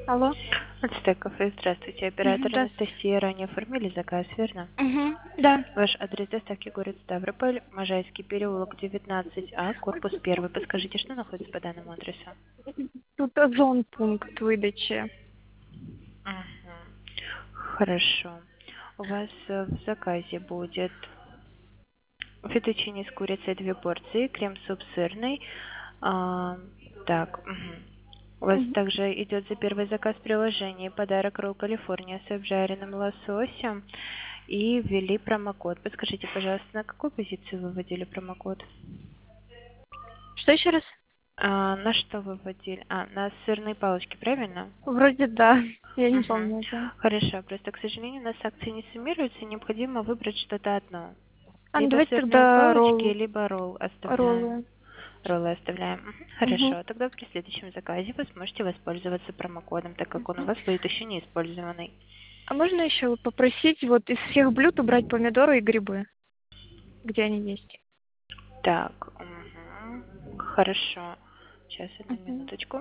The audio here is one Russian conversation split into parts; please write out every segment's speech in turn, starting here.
Алло. Ацтек кафе, здравствуйте. Оператор Здравствуйте. Анастасия, ранее оформили заказ, верно? Да. Ваш адрес доставки город Ставрополь, Можайский переулок, 19А, корпус 1. Подскажите, что находится по данному адресу? Тут озон пункт выдачи. Мгм. Хорошо. У вас в заказе будет фетучини с курицей 2 порции, крем-суп сырный. А, так, мгм. У вас Мгм. также идет за первый заказ приложение подарок ролл Калифорния с обжаренным лососем и ввели промокод. Подскажите, пожалуйста, на какую позицию вы вводили промокод? Что еще раз? На что вы вводили? На сырные палочки, правильно? Вроде да. Я не Мгм. помню это. Хорошо, просто, к сожалению, у нас акции не суммируются, необходимо выбрать что-то одно. Ну Либо давайте сырные тогда палочки, либо ролл оставляем. роллы. Роллы оставляем. Мгм. Мгм. Хорошо, тогда при следующем заказе вы сможете воспользоваться промокодом, так как он у Мгм. вас будет еще не использованный. А можно еще попросить вот из всех блюд убрать помидоры и грибы, где они есть? Так, мгм. Хорошо. Сейчас, одну Мгм. минуточку.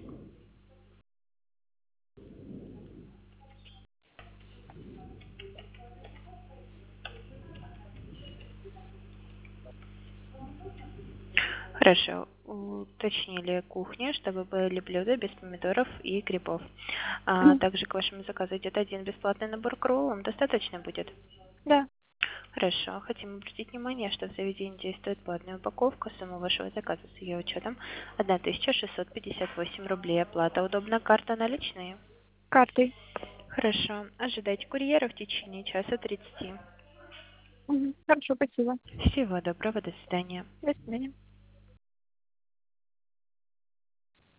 Хорошо. Уточнили кухню, чтобы были блюда без помидоров и грибов. Мгм. Также к вашему заказу идет один бесплатный набор к роллам. Достаточно будет? Да. Хорошо. Хотим обратить внимание, что в заведении действует платная упаковка. Сумма вашего заказа с ее учетом 1658 рублей. Оплата удобна, карта наличные. Картой. Хорошо. Ожидайте курьера в течение часа 30. Мгм. Хорошо, спасибо. Всего доброго. До свидания. До свидания.